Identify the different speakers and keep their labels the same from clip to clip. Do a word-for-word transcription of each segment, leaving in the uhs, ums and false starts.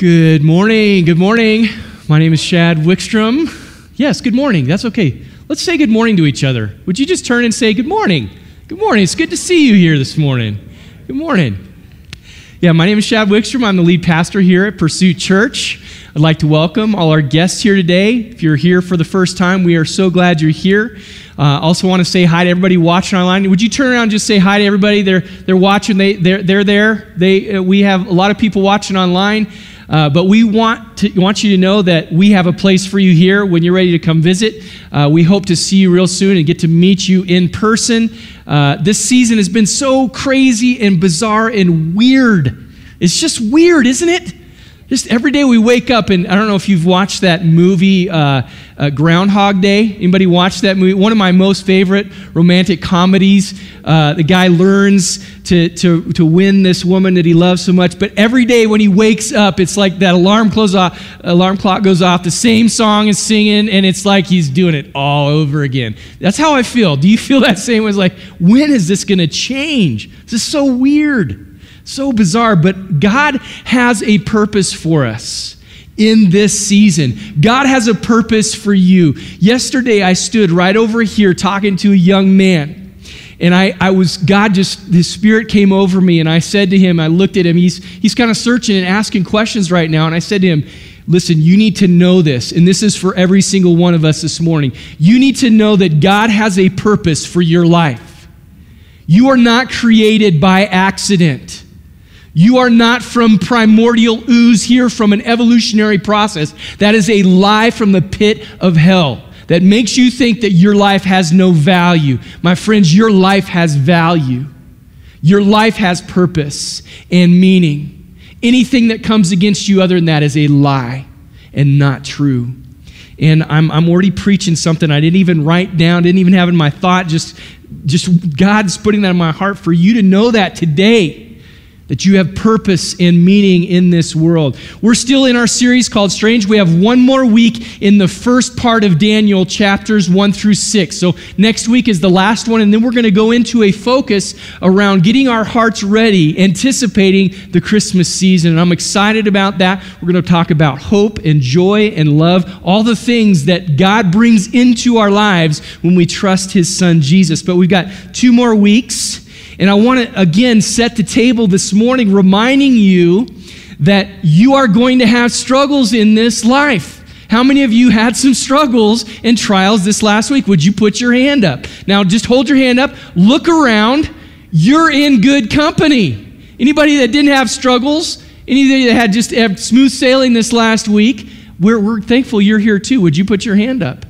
Speaker 1: Good morning. Good morning. My name is Shad Wickstrom. Yes, good morning. That's okay. Let's say good morning to each other. Would you just turn and say good morning? Good morning. It's good to see you here this morning. Good morning. Yeah, my name is Shad Wickstrom. I'm the lead pastor here at Pursuit Church. I'd like to welcome all our guests here today. If you're here for the first time, we are so glad you're here. Uh, also want to say hi to everybody watching online. Would you turn around and just say hi to everybody? They're they're watching. They they're they're there. They uh, we have a lot of people watching online. Uh, but we want to want you to know that we have a place for you here when you're ready to come visit. Uh, we hope to see you real soon and get to meet you in person. Uh, this season has been so crazy and bizarre and weird. It's just weird, isn't it? Just every day we wake up, and I don't know if you've watched that movie, uh, uh, Groundhog Day. Anybody watch that movie? One of my most favorite romantic comedies. Uh, the guy learns to, to, to win this woman that he loves so much, but every day when he wakes up, it's like that alarm close off, alarm clock goes off, the same song is singing, and it's like he's doing it all over again. That's how I feel. Do you feel that same way? It's like, when is this going to change? This is so weird. So bizarre, but God has a purpose for us in this season. God has a purpose for you. Yesterday, I stood right over here talking to a young man, and I, I was, God just, His Spirit came over me, and I said to him, I looked at him, he's, he's kind of searching and asking questions right now, and I said to him, listen, you need to know this, and this is for every single one of us this morning. You need to know that God has a purpose for your life. You are not created by accident. You are not from primordial ooze here from an evolutionary process. That is a lie from the pit of hell that makes you think that your life has no value. My friends, your life has value. Your life has purpose and meaning. Anything that comes against you other than that is a lie and not true. And I'm, I'm already preaching something I didn't even write down, didn't even have in my thought, just, just God's putting that in my heart for you to know that today. That you have purpose and meaning in this world. We're still in our series called Strange. We have one more week in the first part of Daniel, chapters one through six. So next week is the last one, and then we're going to go into a focus around getting our hearts ready, anticipating the Christmas season. And I'm excited about that. We're going to talk about hope and joy and love, all the things that God brings into our lives when we trust His Son, Jesus. But we've got two more weeks. And I want to, again, set the table this morning, reminding you that you are going to have struggles in this life. How many of you had some struggles and trials this last week? Would you put your hand up? Now, just hold your hand up. Look around. You're in good company. Anybody that didn't have struggles, anybody that had just had smooth sailing this last week, we're, we're thankful you're here too. Would you put your hand up?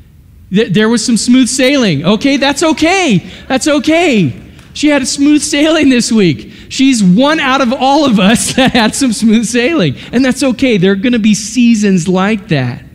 Speaker 1: There was some smooth sailing. Okay, that's okay. That's okay. She had a smooth sailing this week. She's one out of all of us that had some smooth sailing. And that's okay. There are going to be seasons like that.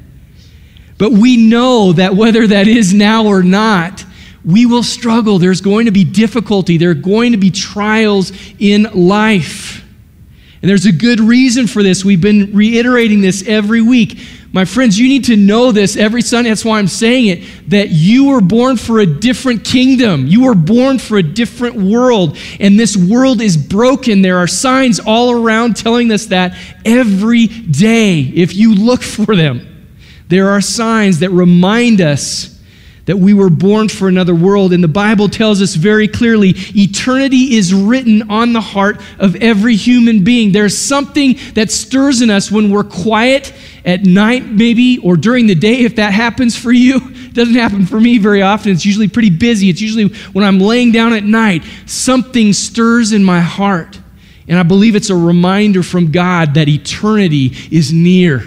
Speaker 1: But we know that whether that is now or not, we will struggle. There's going to be difficulty. There are going to be trials in life. And there's a good reason for this. We've been reiterating this every week. My friends, you need to know this every Sunday. That's why I'm saying it, that you were born for a different kingdom. You were born for a different world, and this world is broken. There are signs all around telling us that every day, if you look for them. There are signs that remind us that we were born for another world, and the Bible tells us very clearly, eternity is written on the heart of every human being. There's something that stirs in us when we're quiet at night, maybe, or during the day, if that happens for you. It doesn't happen for me very often. It's usually pretty busy. It's usually when I'm laying down at night, something stirs in my heart, and I believe it's a reminder from God that eternity is near.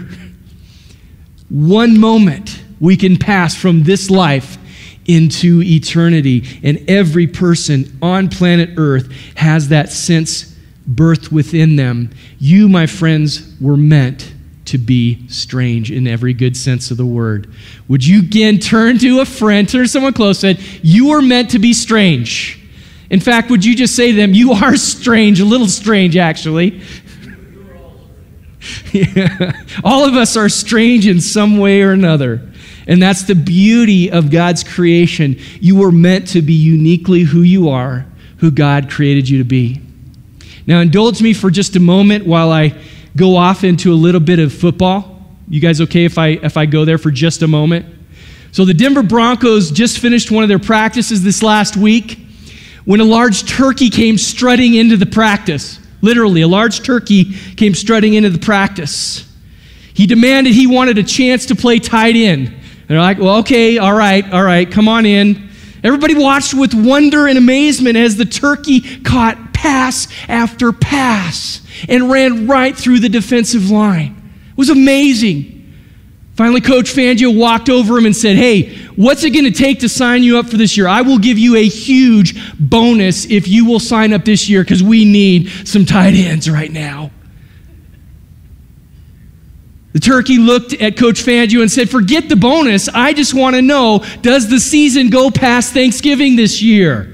Speaker 1: One moment we can pass from this life into eternity. And every person on planet Earth has that sense birthed within them. You, my friends, were meant to be strange in every good sense of the word. Would you again turn to a friend, turn to someone close, said, you were meant to be strange. In fact, would you just say to them, you are strange, a little strange actually. Yeah. All of us are strange in some way or another. And that's the beauty of God's creation. You were meant to be uniquely who you are, who God created you to be. Now, indulge me for just a moment while I go off into a little bit of football. You guys okay if I if I go there for just a moment? So the Denver Broncos just finished one of their practices this last week when a large turkey came strutting into the practice. Literally, a large turkey came strutting into the practice. He demanded he wanted a chance to play tight end. And they're like, well, okay, all right, all right, come on in. Everybody watched with wonder and amazement as the turkey caught pass after pass and ran right through the defensive line. It was amazing. Finally, Coach Fangio walked over him and said, hey, what's it going to take to sign you up for this year? I will give you a huge bonus if you will sign up this year because we need some tight ends right now. The turkey looked at Coach Fangio and said, forget the bonus. I just want to know, does the season go past Thanksgiving this year?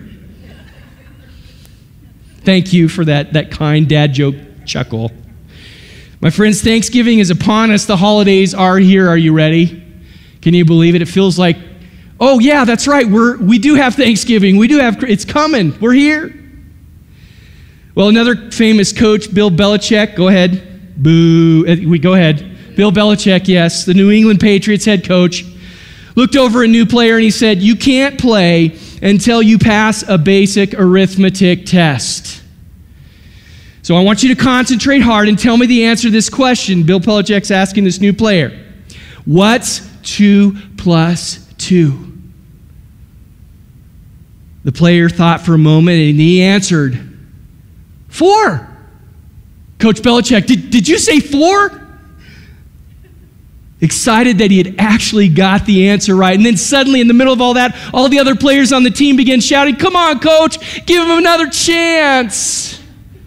Speaker 1: Thank you for that, that kind dad joke chuckle. My friends, Thanksgiving is upon us. The holidays are here. Are you ready? Can you believe it? It feels like, oh yeah, that's right. We're, we do have Thanksgiving. We do have, it's coming. We're here. Well, another famous coach, Bill Belichick, go ahead. Boo. We go ahead. Bill Belichick, yes, the New England Patriots head coach, looked over a new player and he said, you can't play until you pass a basic arithmetic test. So I want you to concentrate hard and tell me the answer to this question. Bill Belichick's asking this new player, what's two plus two? The player thought for a moment and he answered, four. Coach Belichick, did, did you say four? Excited that he had actually got the answer right. And then suddenly, in the middle of all that, all the other players on the team began shouting, come on, coach, give him another chance.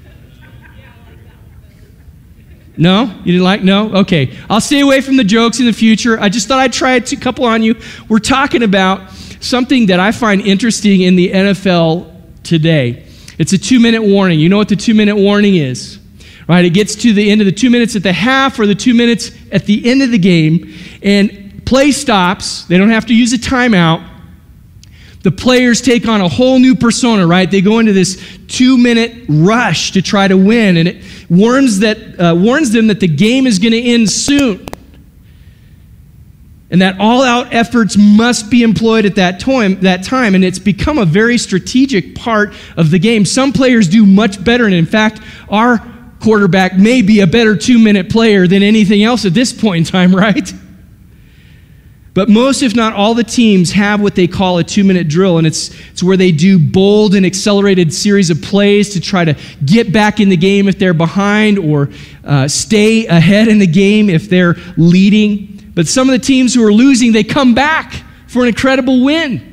Speaker 1: No? You didn't like? No? Okay. I'll stay away from the jokes in the future. I just thought I'd try a couple on you. We're talking about something that I find interesting in the N F L today. It's a two-minute warning. You know what the two-minute warning is? Right, it gets to the end of the two minutes at the half or the two minutes at the end of the game, and play stops. They don't have to use a timeout. The players take on a whole new persona, right? They go into this two-minute rush to try to win, and it warns that uh, warns them that the game is going to end soon, and that all-out efforts must be employed at that time. That time, and it's become a very strategic part of the game. Some players do much better, and in fact, our quarterback may be a better two-minute player than anything else at this point in time, right? But most, if not all, the teams have what they call a two-minute drill, and it's, it's where they do bold and accelerated series of plays to try to get back in the game if they're behind or uh, stay ahead in the game if they're leading. But some of the teams who are losing, they come back for an incredible win.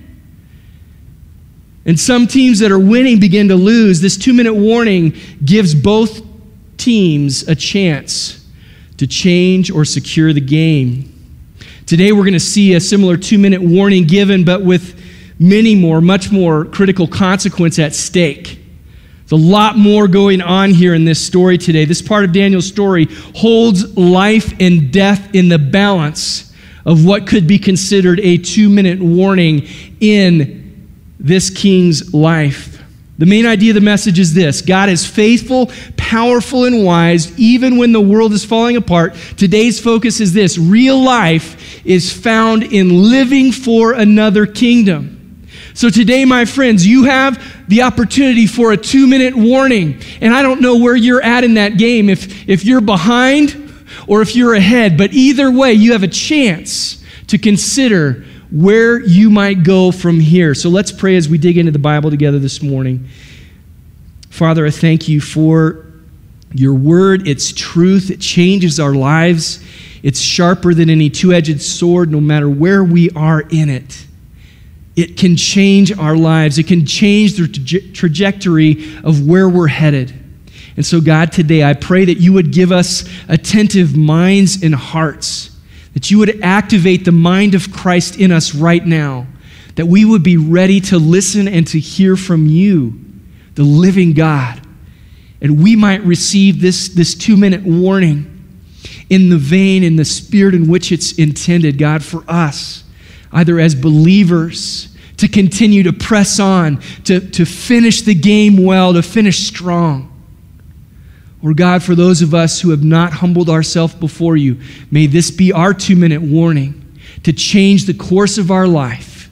Speaker 1: And some teams that are winning begin to lose. This two-minute warning gives both teams a chance to change or secure the game. Today we're going to see a similar two-minute warning given, but with many more, much more critical consequence at stake. There's a lot more going on here in this story today. This part of Daniel's story holds life and death in the balance of what could be considered a two-minute warning in this king's life. The main idea of the message is this: God is faithful, powerful, and wise, even when the world is falling apart. Today's focus is this: real life is found in living for another kingdom. So today, my friends, you have the opportunity for a two-minute warning. And I don't know where you're at in that game, if, if you're behind or if you're ahead. But either way, you have a chance to consider where you might go from here. So let's pray as we dig into the Bible together this morning. Father, I thank you for your word. It's truth. It changes our lives. It's sharper than any two-edged sword, no matter where we are in it. It can change our lives. It can change the tra- trajectory of where we're headed. And so, God, today I pray that you would give us attentive minds and hearts, that you would activate the mind of Christ in us right now, that we would be ready to listen and to hear from you, the living God, and we might receive this, this two-minute warning in the vein, in the spirit in which it's intended, God, for us, either as believers, to continue to press on, to, to finish the game well, to finish strong, Or God, for those of us who have not humbled ourselves before you, may this be our two-minute warning to change the course of our life,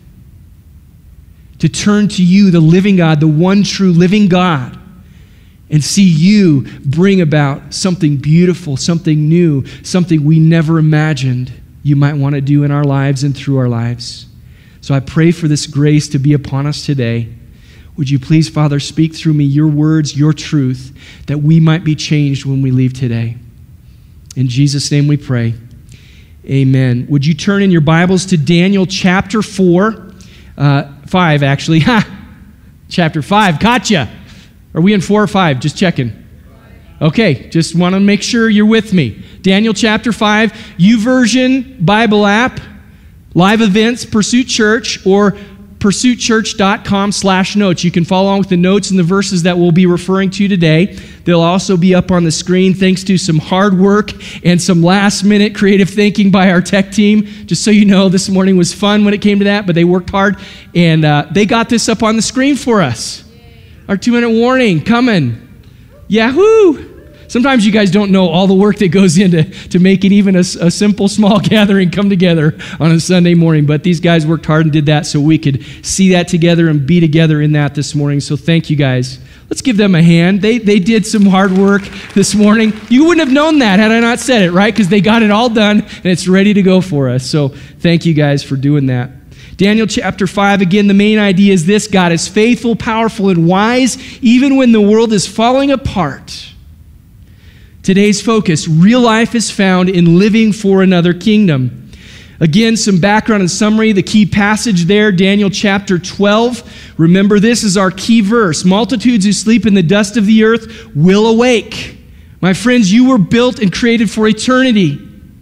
Speaker 1: to turn to you, the living God, the one true living God, and see you bring about something beautiful, something new, something we never imagined you might want to do in our lives and through our lives. So I pray for this grace to be upon us today. Would you please, Father, speak through me your words, your truth, that we might be changed when we leave today. In Jesus' name we pray. Amen. Would you turn in your Bibles to Daniel chapter four, uh, five actually. Ha! Chapter five, gotcha. Are we in four or five? Just checking. Okay, just want to make sure you're with me. Daniel chapter five, YouVersion Bible app, live events, Pursuit Church, or pursuitchurch.com slash notes. You can follow along with the notes and the verses that we'll be referring to today. They'll also be up on the screen thanks to some hard work and some last-minute creative thinking by our tech team. Just so you know, this morning was fun when it came to that, but they worked hard, and uh, they got this up on the screen for us. Our two-minute warning coming. Yahoo! Sometimes you guys don't know all the work that goes into to making even a, a simple, small gathering come together on a Sunday morning. But these guys worked hard and did that so we could see that together and be together in that this morning. So thank you guys. Let's give them a hand. They they did some hard work this morning. You wouldn't have known that had I not said it, right? Because they got it all done and it's ready to go for us. So thank you guys for doing that. Daniel chapter five, again, the main idea is this: God is faithful, powerful, and wise, even when the world is falling apart. Today's focus: real life is found in living for another kingdom. Again, some background and summary. The key passage there, Daniel chapter twelve. Remember, this is our key verse. Multitudes who sleep in the dust of the earth will awake. My friends, you were built and created for eternity.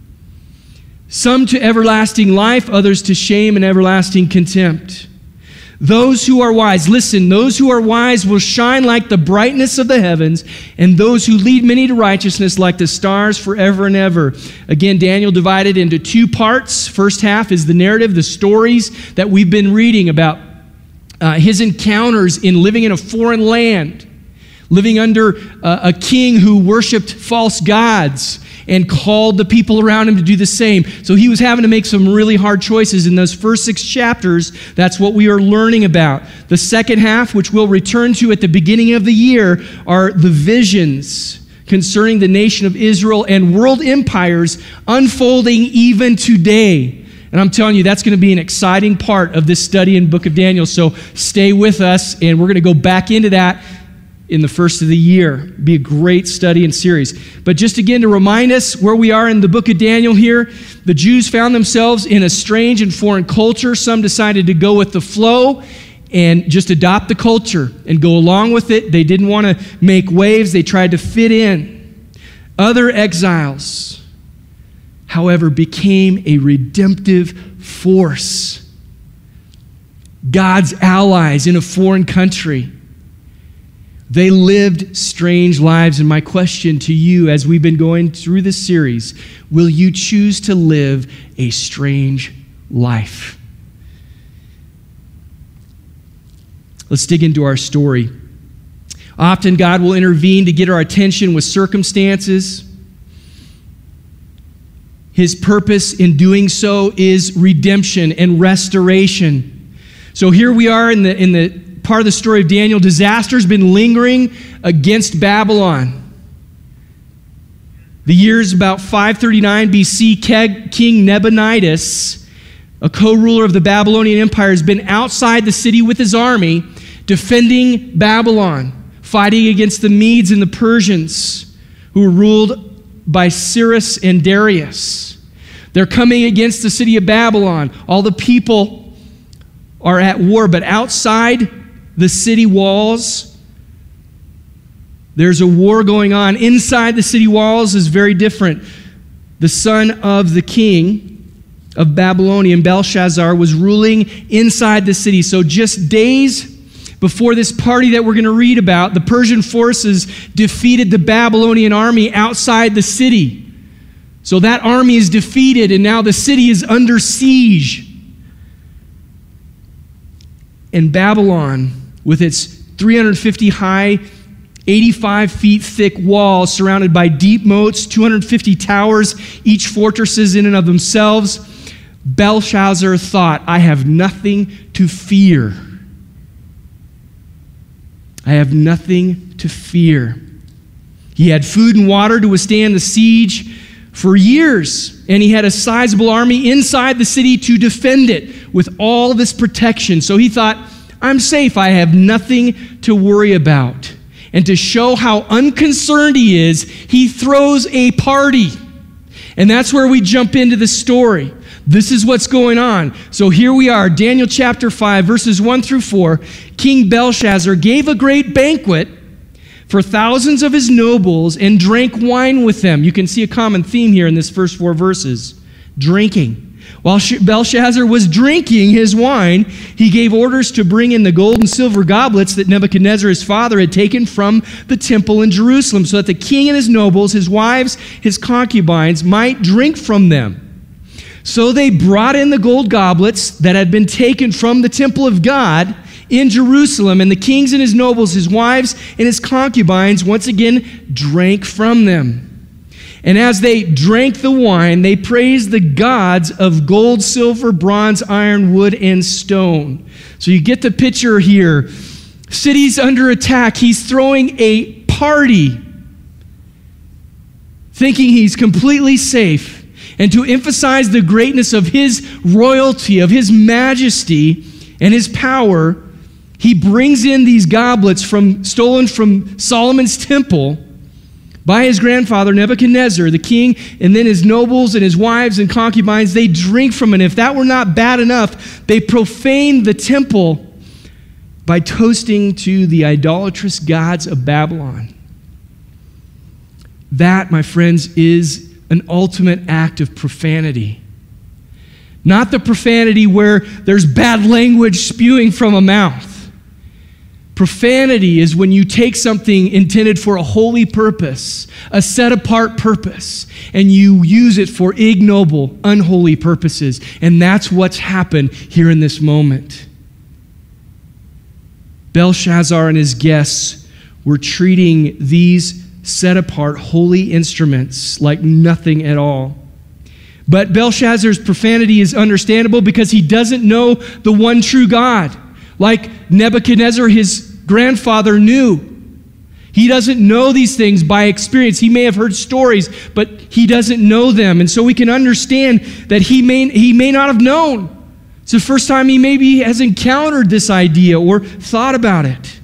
Speaker 1: Some to everlasting life, others to shame and everlasting contempt. Those who are wise, listen, those who are wise will shine like the brightness of the heavens, and those who lead many to righteousness like the stars forever and ever. Again, Daniel divided into two parts. First half is the narrative, the stories that we've been reading about uh, his encounters in living in a foreign land, living under uh, a king who worshiped false gods and called the people around him to do the same. So he was having to make some really hard choices in those first six chapters. That's what we are learning about. The second half, which we'll return to at the beginning of the year, are the visions concerning the nation of Israel and world empires unfolding even today. And I'm telling you, that's going to be an exciting part of this study in the book of Daniel. So stay with us, and we're going to go back into that in the first of the year. Be a great study and series. But just again to remind us where we are in the book of Daniel here, the Jews found themselves in a strange and foreign culture. Some decided to go with the flow and just adopt the culture and go along with it. They didn't want to make waves. They tried to fit in. Other exiles, however, became a redemptive force. God's allies in a foreign country. They lived strange lives, and my question to you as we've been going through this series, will you choose to live a strange life? Let's dig into our story. Often God will intervene to get our attention with circumstances. His purpose in doing so is redemption and restoration. So here we are in the in the part of the story of Daniel. Disaster has been lingering against Babylon. The year's about five thirty-nine B C, King Nebuchadnezzar, a co-ruler of the Babylonian Empire, has been outside the city with his army, defending Babylon, fighting against the Medes and the Persians, who were ruled by Cyrus and Darius. They're coming against the city of Babylon. All the people are at war, but outside the city walls, there's a war going on. Inside the city walls is very different. The son of the king of Babylonia, Belshazzar, was ruling inside the city. So just days before this party that we're going to read about, the Persian forces defeated the Babylonian army outside the city. So that army is defeated, and now the city is under siege. And Babylon, with its three hundred fifty high eighty-five feet thick walls surrounded by deep moats, two hundred fifty towers, each fortresses in and of themselves. Belshazzar thought, I have nothing to fear. I have nothing to fear. He had food and water to withstand the siege for years, and he had a sizable army inside the city to defend it with all this protection. So he thought, I'm safe. I have nothing to worry about. And to show how unconcerned he is, he throws a party. And that's where we jump into the story. This is what's going on. So here we are, Daniel chapter five, verses one through four. King Belshazzar gave a great banquet for thousands of his nobles and drank wine with them. You can see a common theme here in this first four verses. Drinking. While Belshazzar was drinking his wine, he gave orders to bring in the gold and silver goblets that Nebuchadnezzar, his father, had taken from the temple in Jerusalem, so that the king and his nobles, his wives, his concubines, might drink from them. So they brought in the gold goblets that had been taken from the temple of God in Jerusalem, and the kings and his nobles, his wives, and his concubines once again drank from them. And as they drank the wine, they praised the gods of gold, silver, bronze, iron, wood, and stone. So you get the picture here. Cities under attack. He's throwing a party, thinking he's completely safe. And to emphasize the greatness of his royalty, of his majesty, and his power, he brings in these goblets from stolen from Solomon's temple by his grandfather Nebuchadnezzar, the king, and then his nobles and his wives and concubines. They drink from it. If that were not bad enough, they profane the temple by toasting to the idolatrous gods of Babylon. That, my friends, is an ultimate act of profanity. Not the profanity where there's bad language spewing from a mouth. Profanity is when you take something intended for a holy purpose, a set-apart purpose, and you use it for ignoble, unholy purposes. And that's what's happened here in this moment. Belshazzar and his guests were treating these set-apart holy instruments like nothing at all. But Belshazzar's profanity is understandable because he doesn't know the one true God. Like Nebuchadnezzar, his grandfather, knew. He doesn't know these things by experience. He may have heard stories, but he doesn't know them. And so we can understand that he may, he may not have known. It's the first time he maybe has encountered this idea or thought about it.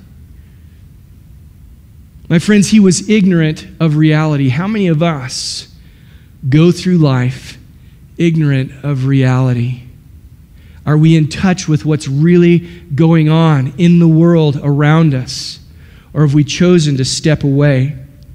Speaker 1: My friends, he was ignorant of reality. How many of us go through life ignorant of reality? Are we in touch with what's really going on in the world around us? Or have we chosen to step away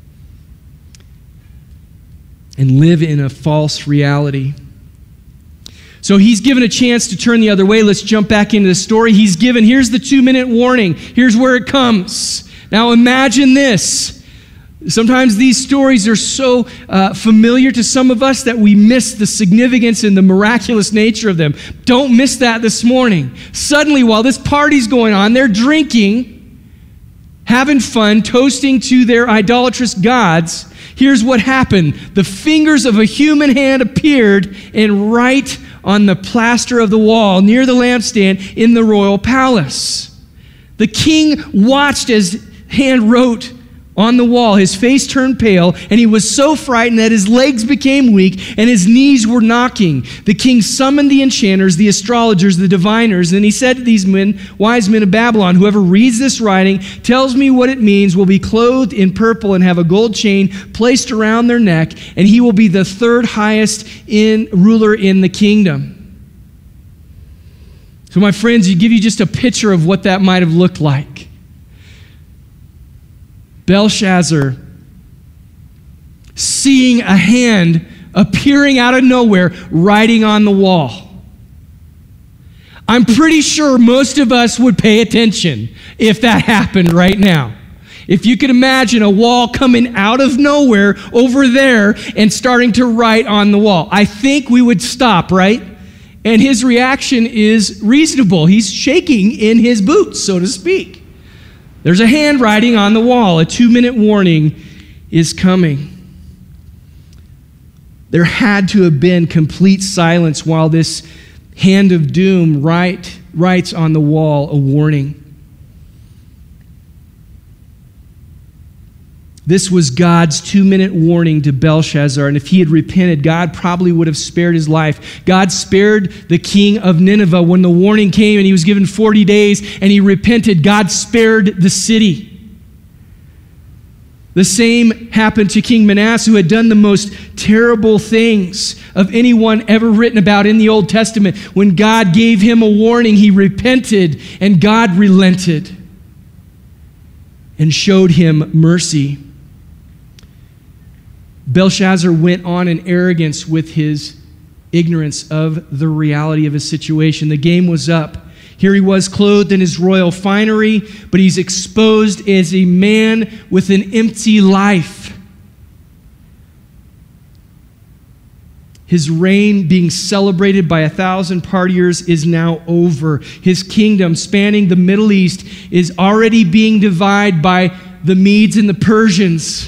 Speaker 1: and live in a false reality? So he's given a chance to turn the other way. Let's jump back into the story. He's given, here's the two-minute warning. Here's where it comes. Now imagine this. Sometimes these stories are so uh, familiar to some of us that we miss the significance and the miraculous nature of them. Don't miss that this morning. Suddenly, while this party's going on, they're drinking, having fun, toasting to their idolatrous gods. Here's what happened. The fingers of a human hand appeared and right on the plaster of the wall near the lampstand in the royal palace. The king watched as hand wrote on the wall. His face turned pale, and he was so frightened that his legs became weak and his knees were knocking. The king summoned the enchanters, the astrologers, the diviners, and he said to these men, wise men of Babylon, whoever reads this writing, tells me what it means, will be clothed in purple and have a gold chain placed around their neck, and he will be the third highest in ruler in the kingdom. So my friends, you give you just a picture of what that might have looked like. Belshazzar seeing a hand appearing out of nowhere, writing on the wall. I'm pretty sure most of us would pay attention if that happened right now. If you could imagine a wall coming out of nowhere over there and starting to write on the wall, I think we would stop, right? And his reaction is reasonable. He's shaking in his boots, so to speak. There's a handwriting on the wall. A two-minute warning is coming. There had to have been complete silence while this hand of doom write, writes on the wall a warning. This was God's two-minute warning to Belshazzar, and if he had repented, God probably would have spared his life. God spared the king of Nineveh when the warning came and he was given forty days and he repented. God spared the city. The same happened to King Manasseh, who had done the most terrible things of anyone ever written about in the Old Testament. When God gave him a warning, he repented, and God relented and showed him mercy. Belshazzar went on in arrogance with his ignorance of the reality of his situation. The game was up. Here he was clothed in his royal finery, but he's exposed as a man with an empty life. His reign, being celebrated by a thousand partiers, is now over. His kingdom, spanning the Middle East, is already being divided by the Medes and the Persians.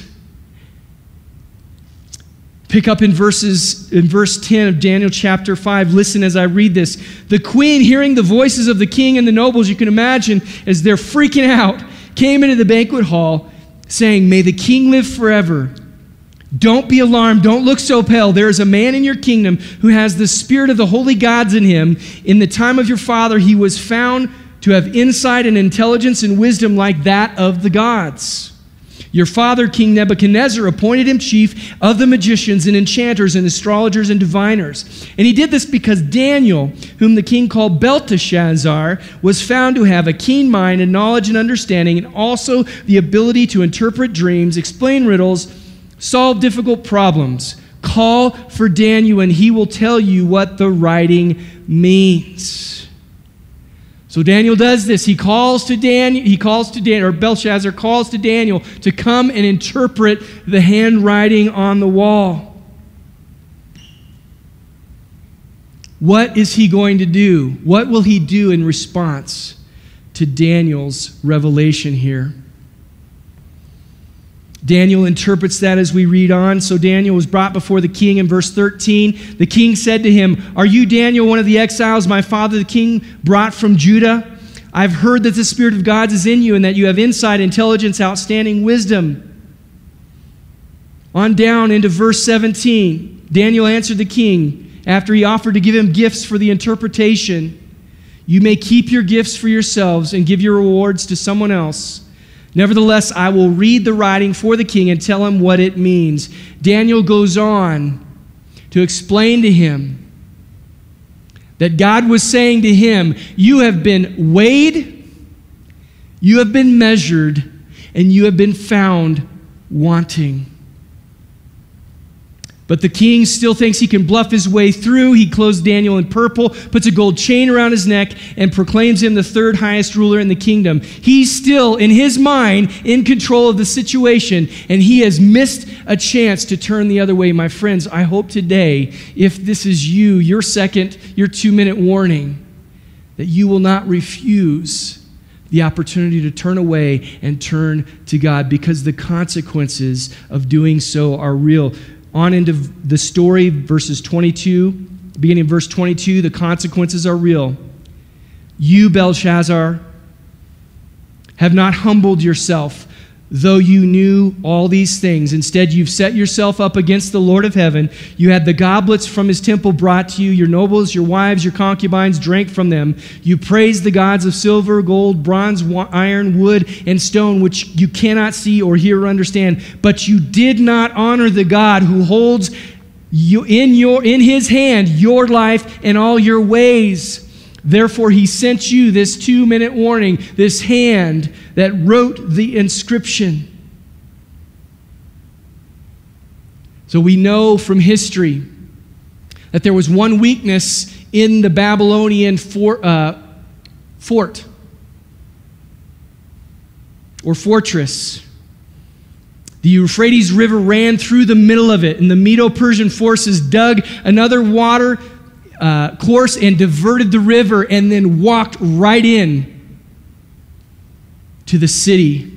Speaker 1: Pick up in verses in verse ten of Daniel chapter five. Listen as I read this. The queen, hearing the voices of the king and the nobles, you can imagine, as they're freaking out, came into the banquet hall saying, "May the king live forever. Don't be alarmed. Don't look so pale. There is a man in your kingdom who has the spirit of the holy gods in him. In the time of your father, he was found to have insight and intelligence and wisdom like that of the gods. Your father, King Nebuchadnezzar, appointed him chief of the magicians and enchanters and astrologers and diviners. And he did this because Daniel, whom the king called Belteshazzar, was found to have a keen mind and knowledge and understanding, and also the ability to interpret dreams, explain riddles, solve difficult problems. Call for Daniel, and he will tell you what the writing means." So Daniel does this. He calls to Daniel, he calls to Daniel, or Belshazzar calls to Daniel to come and interpret the handwriting on the wall. What is he going to do? What will he do in response to Daniel's revelation here? Daniel interprets that as we read on. So Daniel was brought before the king in verse thirteen. The king said to him, "Are you Daniel, one of the exiles my father the king brought from Judah? I've heard that the Spirit of God is in you and that you have insight, intelligence, outstanding wisdom." On down into verse seventeen, Daniel answered the king after he offered to give him gifts for the interpretation. "You may keep your gifts for yourselves and give your rewards to someone else. Nevertheless, I will read the writing for the king and tell him what it means." Daniel goes on to explain to him that God was saying to him, "You have been weighed, you have been measured, and you have been found wanting." But the king still thinks he can bluff his way through. He clothes Daniel in purple, puts a gold chain around his neck, and proclaims him the third highest ruler in the kingdom. He's still, in his mind, in control of the situation, and he has missed a chance to turn the other way. My friends, I hope today, if this is you, your second, your two-minute warning, that you will not refuse the opportunity to turn away and turn to God, because the consequences of doing so are real. On into the story, verses twenty-two, beginning of verse twenty-two, the consequences are real. "You, Belshazzar, have not humbled yourself, though you knew all these things. Instead, you've set yourself up against the Lord of heaven. You had the goblets from his temple brought to you. Your nobles, your wives, your concubines drank from them. You praised the gods of silver, gold, bronze, iron, wood, and stone, which you cannot see or hear or understand. But you did not honor the God who holds you in your in his hand your life and all your ways. Therefore, he sent you this two-minute warning, this hand that wrote the inscription." So we know from history that there was one weakness in the Babylonian for, uh, fort or fortress. The Euphrates River ran through the middle of it, and the Medo-Persian forces dug another water Uh, course and diverted the river and then walked right in to the city,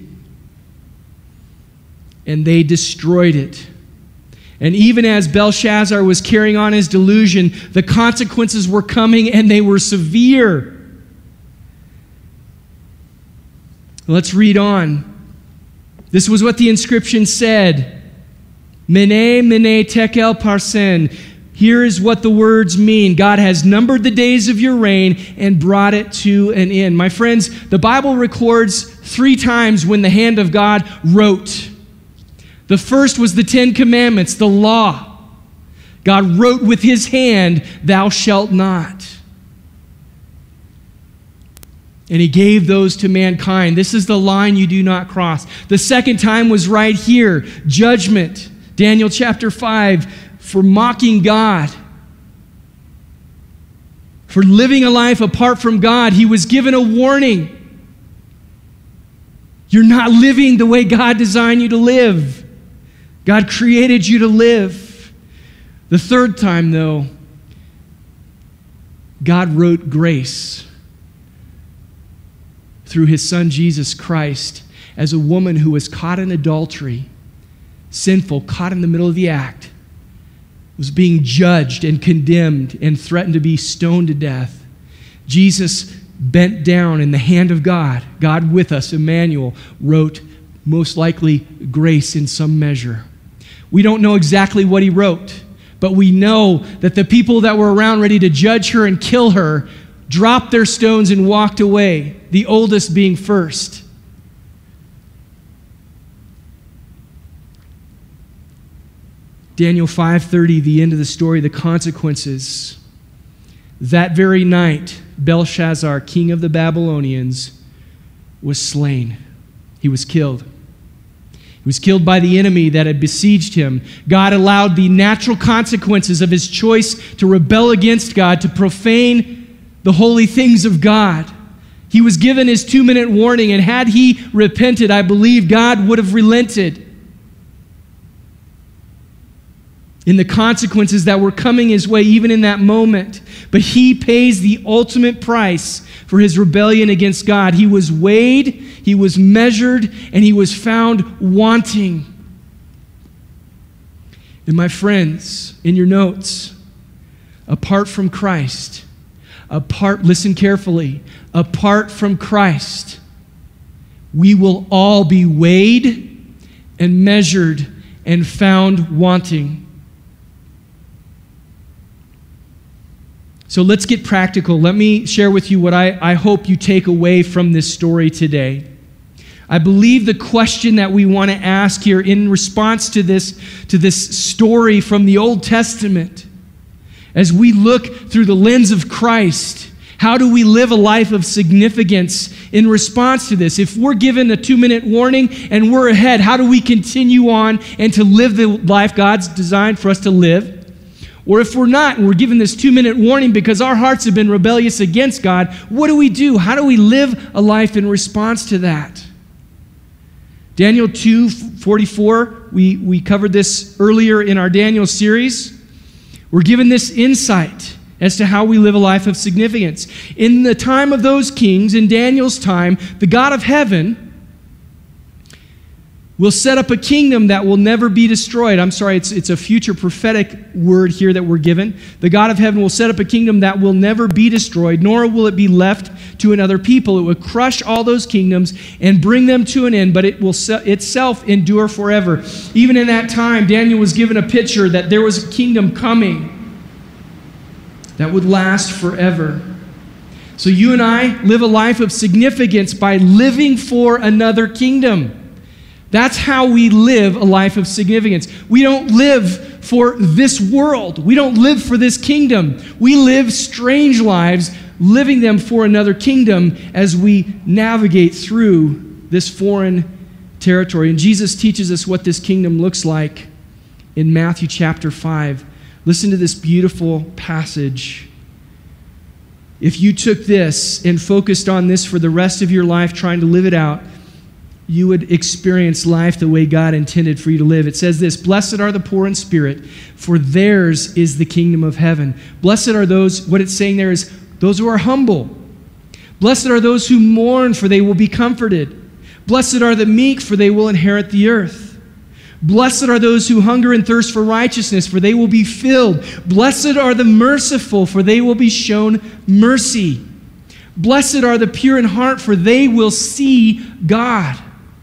Speaker 1: and they destroyed it. And even as Belshazzar was carrying on his delusion, the consequences were coming, and they were severe. Let's read on. This was what the inscription said. Mene, mene, tekel, parsen. Here is what the words mean. God has numbered the days of your reign and brought it to an end. My friends, the Bible records three times when the hand of God wrote. The first was the Ten Commandments, the law. God wrote with his hand, thou shalt not. And he gave those to mankind. This is the line you do not cross. The second time was right here, judgment. Daniel chapter five, for mocking God. For living a life apart from God, he was given a warning. You're not living the way God designed you to live. God created you to live. The third time, though, God wrote grace through his son Jesus Christ as a woman who was caught in adultery, sinful, caught in the middle of the act, was being judged and condemned and threatened to be stoned to death. Jesus bent down in the hand of God, God with us, Emmanuel, wrote most likely grace in some measure. We don't know exactly what he wrote, but we know that the people that were around ready to judge her and kill her dropped their stones and walked away, the oldest being first. Daniel five thirty, the end of the story, the consequences. That very night, Belshazzar, king of the Babylonians, was slain. He was killed. He was killed by the enemy that had besieged him. God allowed the natural consequences of his choice to rebel against God, to profane the holy things of God. He was given his two-minute warning, and had he repented, I believe God would have relented in the consequences that were coming his way, even in that moment. But he pays the ultimate price for his rebellion against God. He was weighed, he was measured, and he was found wanting. And my friends, in your notes, apart from Christ, apart, listen carefully, apart from Christ, we will all be weighed and measured and found wanting. So let's get practical. Let me share with you what I, I hope you take away from this story today. I believe the question that we want to ask here in response to this, to this story from the Old Testament, as we look through the lens of Christ, how do we live a life of significance in response to this? If we're given a two-minute warning and we're ahead, how do we continue on and to live the life God's designed for us to live? Or if we're not, and we're given this two-minute warning because our hearts have been rebellious against God, what do we do? How do we live a life in response to that? Daniel two forty-four, we, we covered this earlier in our Daniel series. We're given this insight as to how we live a life of significance. In the time of those kings, in Daniel's time, the God of heaven will set up a kingdom that will never be destroyed. I'm sorry, it's, it's a future prophetic word here that we're given. The God of heaven will set up a kingdom that will never be destroyed, nor will it be left to another people. It will crush all those kingdoms and bring them to an end, but it will se- itself endure forever. Even in that time, Daniel was given a picture that there was a kingdom coming that would last forever. So you and I live a life of significance by living for another kingdom. That's how we live a life of significance. We don't live for this world. We don't live for this kingdom. We live strange lives, living them for another kingdom as we navigate through this foreign territory. And Jesus teaches us what this kingdom looks like in Matthew chapter five. Listen to this beautiful passage. If you took this and focused on this for the rest of your life, trying to live it out, you would experience life the way God intended for you to live. It says this, blessed are the poor in spirit, for theirs is the kingdom of heaven. Blessed are those, what it's saying there is, those who are humble. Blessed are those who mourn, for they will be comforted. Blessed are the meek, for they will inherit the earth. Blessed are those who hunger and thirst for righteousness, for they will be filled. Blessed are the merciful, for they will be shown mercy. Blessed are the pure in heart, for they will see God.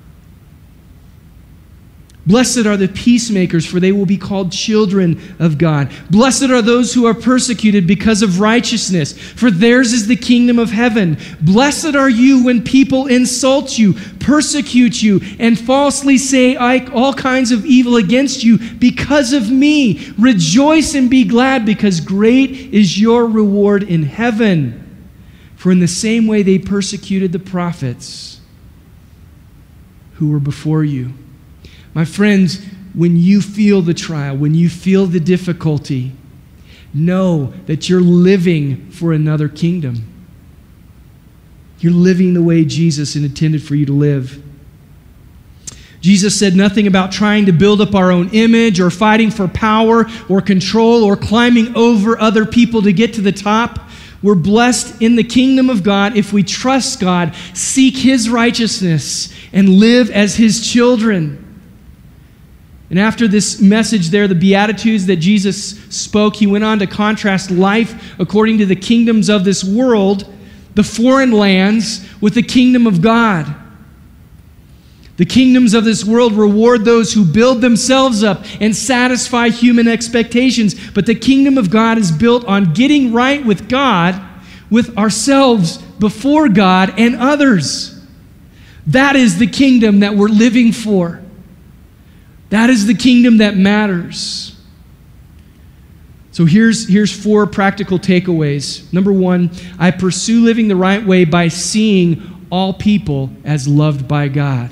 Speaker 1: Blessed are the peacemakers, for they will be called children of God. Blessed are those who are persecuted because of righteousness, for theirs is the kingdom of heaven. Blessed are you when people insult you, persecute you, and falsely say all kinds of evil against you because of me. Rejoice and be glad, because great is your reward in heaven. For in the same way they persecuted the prophets who were before you. My friends, when you feel the trial, when you feel the difficulty, know that you're living for another kingdom. You're living the way Jesus intended for you to live. Jesus said nothing about trying to build up our own image or fighting for power or control or climbing over other people to get to the top. We're blessed in the kingdom of God if we trust God, seek His righteousness, and live as His children. And after this message there, the Beatitudes that Jesus spoke, He went on to contrast life according to the kingdoms of this world, the foreign lands, with the kingdom of God. The kingdoms of this world reward those who build themselves up and satisfy human expectations. But the kingdom of God is built on getting right with God, with ourselves before God and others. That is the kingdom that we're living for. That is the kingdom that matters. So here's, here's four practical takeaways. Number one, I pursue living the right way by seeing all people as loved by God.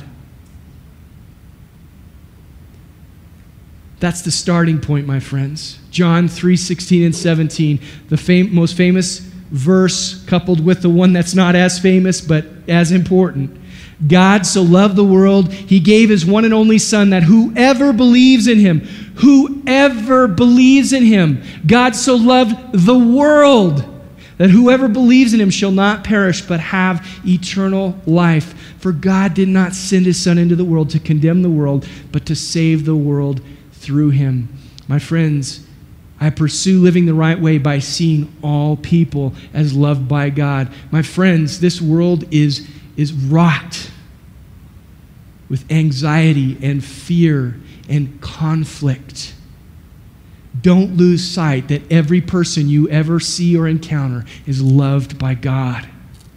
Speaker 1: That's the starting point, my friends. John three sixteen and seventeen, the fam- most famous verse coupled with the one that's not as famous but as important. God so loved the world, He gave His one and only Son, that whoever believes in Him, whoever believes in Him, God so loved the world, that whoever believes in Him shall not perish but have eternal life. For God did not send His Son into the world to condemn the world, but to save the world through Him. My friends, I pursue living the right way by seeing all people as loved by God. My friends, this world is is wrought with anxiety and fear and conflict. Don't lose sight that every person you ever see or encounter is loved by God.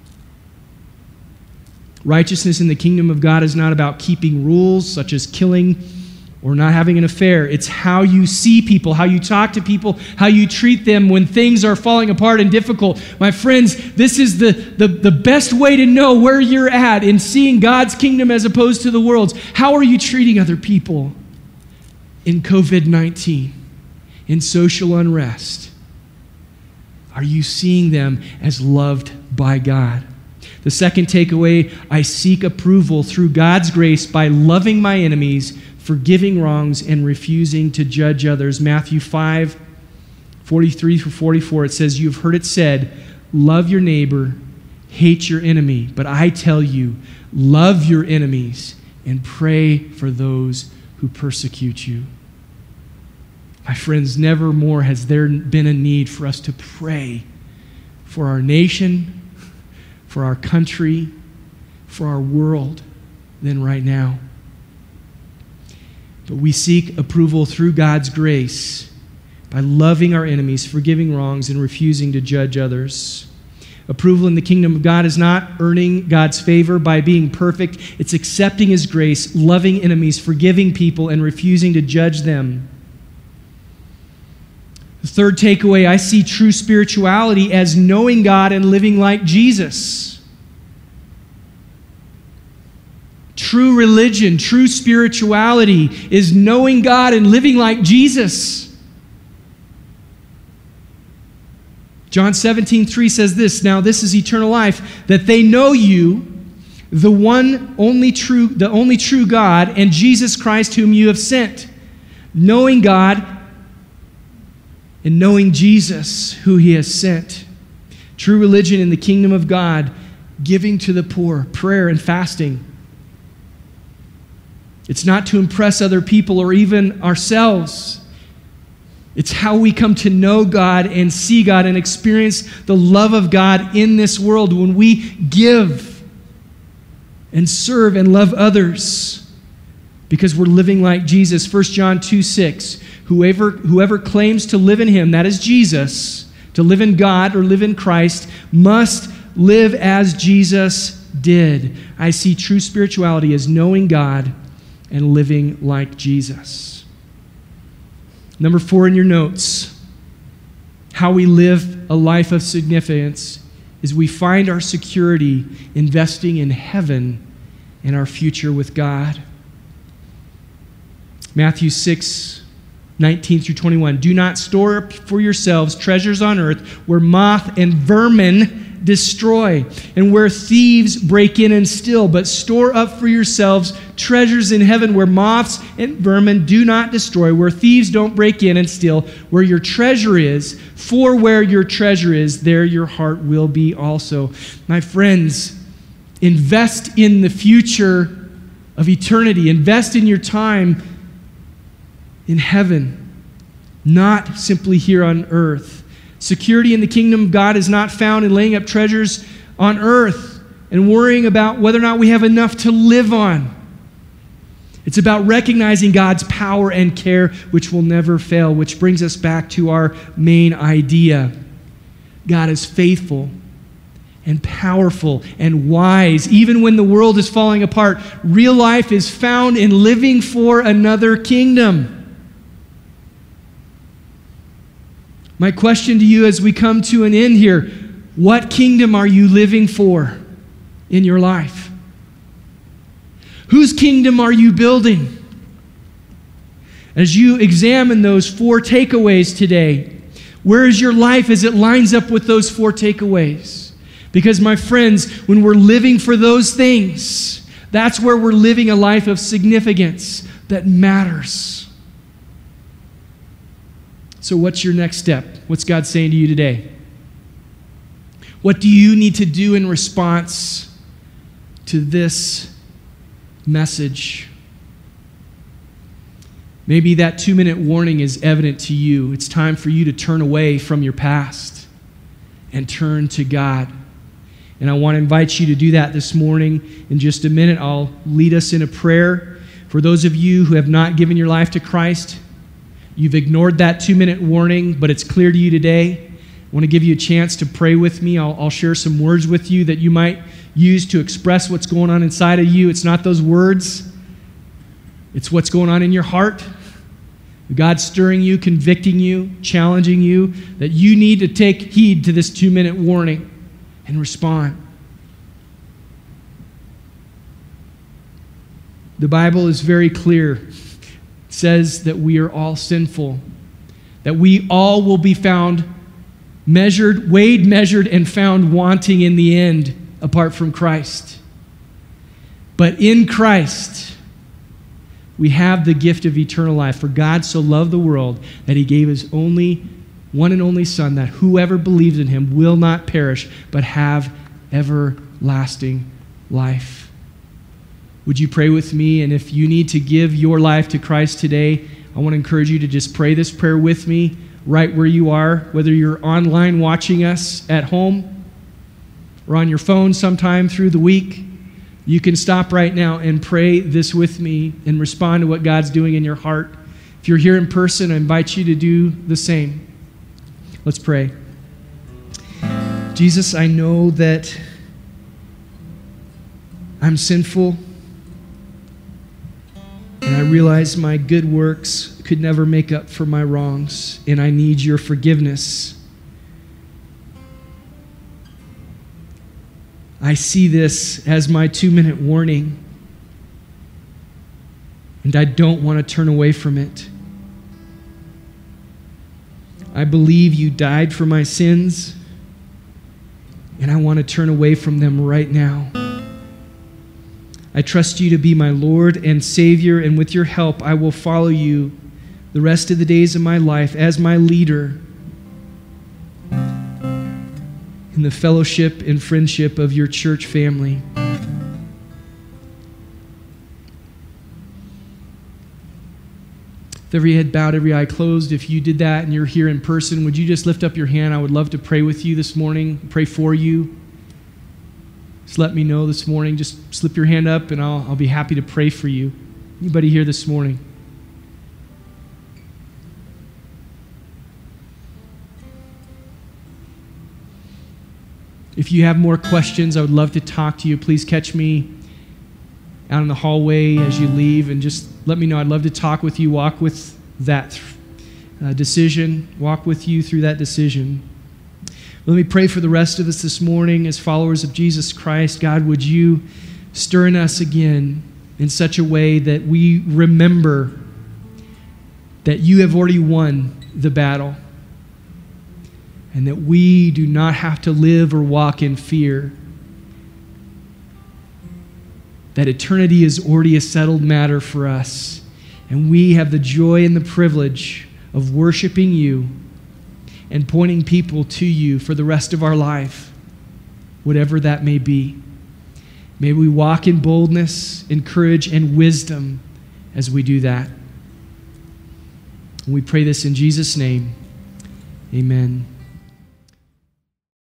Speaker 1: Righteousness in the kingdom of God is not about keeping rules such as killing or not having an affair. It's how you see people, how you talk to people, how you treat them when things are falling apart and difficult. My friends, this is the, the, the best way to know where you're at in seeing God's kingdom as opposed to the world's. How are you treating other people in covid nineteen, in social unrest? Are you seeing them as loved by God? The second takeaway, I seek approval through God's grace by loving my enemies, forgiving wrongs, and refusing to judge others. Matthew five, forty-three through forty-four, it says, "You've heard it said, love your neighbor, hate your enemy. But I tell you, love your enemies and pray for those who persecute you." My friends, never more has there been a need for us to pray for our nation, for our country, for our world than right now. But we seek approval through God's grace by loving our enemies, forgiving wrongs, and refusing to judge others. Approval in the kingdom of God is not earning God's favor by being perfect. It's accepting His grace, loving enemies, forgiving people, and refusing to judge them. The third takeaway, I see true spirituality as knowing God and living like Jesus. True religion, true spirituality is knowing God and living like Jesus. John seventeen three says this, "Now this is eternal life, that they know you, the one only true, the only true God, and Jesus Christ whom you have sent." Knowing God and knowing Jesus who He has sent. True religion in the kingdom of God, giving to the poor, prayer and fasting. It's not to impress other people or even ourselves. It's how we come to know God and see God and experience the love of God in this world when we give and serve and love others because we're living like Jesus. First John two six, whoever, whoever claims to live in him, that is Jesus, to live in God or live in Christ, must live as Jesus did. I see true spirituality as knowing God and living like Jesus. Number four in your notes, how we live a life of significance is we find our security investing in heaven and our future with God. Matthew six, nineteen through twenty-one. Do not store up for yourselves treasures on earth where moth and vermin destroy, and where thieves break in and steal, but store up for yourselves treasures in heaven where moths and vermin do not destroy, where thieves don't break in and steal, where your treasure is, for where your treasure is, there your heart will be also. My friends, invest in the future of eternity. Invest in your time in heaven, not simply here on earth. Security in the kingdom of God is not found in laying up treasures on earth and worrying about whether or not we have enough to live on. It's about recognizing God's power and care, which will never fail, which brings us back to our main idea. God is faithful and powerful and wise. Even when the world is falling apart, real life is found in living for another kingdom. My question to you as we come to an end here, what kingdom are you living for in your life? Whose kingdom are you building? As you examine those four takeaways today, where is your life as it lines up with those four takeaways? Because my friends, when we're living for those things, that's where we're living a life of significance that matters. So what's your next step? What's God saying to you today? What do you need to do in response to this message? Maybe that two-minute warning is evident to you. It's time for you to turn away from your past and turn to God. And I want to invite you to do that this morning. In just a minute, I'll lead us in a prayer. For those of you who have not given your life to Christ, you've ignored that two-minute warning, but it's clear to you today. I want to give you a chance to pray with me. I'll, I'll share some words with you that you might use to express what's going on inside of you. It's not those words. It's what's going on in your heart. God's stirring you, convicting you, challenging you, that you need to take heed to this two-minute warning and respond. The Bible is very clear. Says that we are all sinful, that we all will be found measured, weighed, measured, and found wanting in the end apart from Christ. But in Christ, we have the gift of eternal life. For God so loved the world that he gave his only, one and only Son, that whoever believes in him will not perish, but have everlasting life. Would you pray with me? And if you need to give your life to Christ today, I want to encourage you to just pray this prayer with me right where you are, whether you're online watching us at home or on your phone sometime through the week. You can stop right now and pray this with me and respond to what God's doing in your heart. If you're here in person, I invite you to do the same. Let's pray. Jesus, I know that I'm sinful. And I realize my good works could never make up for my wrongs, and I need your forgiveness. I see this as my two-minute warning, and I don't want to turn away from it. I believe you died for my sins, and I want to turn away from them right now. I trust you to be my Lord and Savior, and with your help, I will follow you the rest of the days of my life as my leader in the fellowship and friendship of your church family. With every head bowed, every eye closed, if you did that and you're here in person, would you just lift up your hand? I would love to pray with you this morning, pray for you. Just let me know this morning. Just slip your hand up and I'll, I'll be happy to pray for you. Anybody here this morning? If you have more questions, I would love to talk to you. Please catch me out in the hallway as you leave and just let me know. I'd love to talk with you, walk with that uh, decision, walk with you through that decision. Let me pray for the rest of us this morning as followers of Jesus Christ. God, would you stir in us again in such a way that we remember that you have already won the battle, and that we do not have to live or walk in fear. That eternity is already a settled matter for us, and we have the joy and the privilege of worshiping you and pointing people to you for the rest of our life, whatever that may be. May we walk in boldness, in courage, and wisdom as we do that. And we pray this in Jesus' name. Amen.